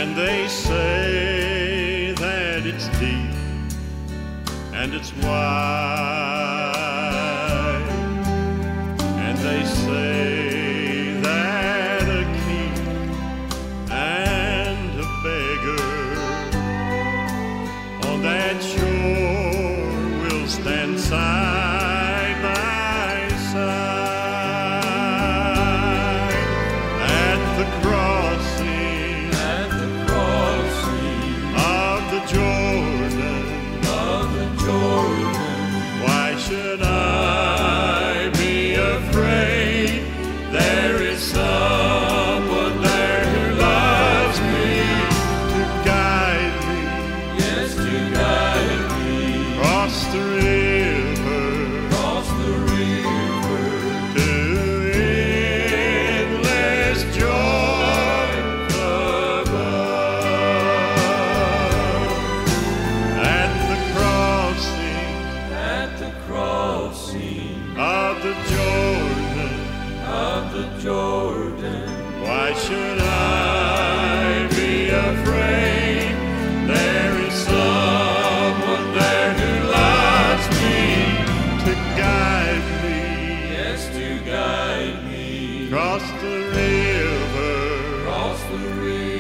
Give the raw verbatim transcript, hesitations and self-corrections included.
And they say that it's deep and it's wide, and they say that a king and a beggar on that shore will stand side by side at the crossing, at the crossing of the Jordan, of the Jordan. Why should I be afraid? There is someone there who loves me to guide me, Yes, to guide me cross the river across the river to endless joy above. At the crossing at the crossing of the Jordan, of the Jordan. why should I be afraid? There is someone there who loves me to guide me, Yes, to guide me cross the river across the river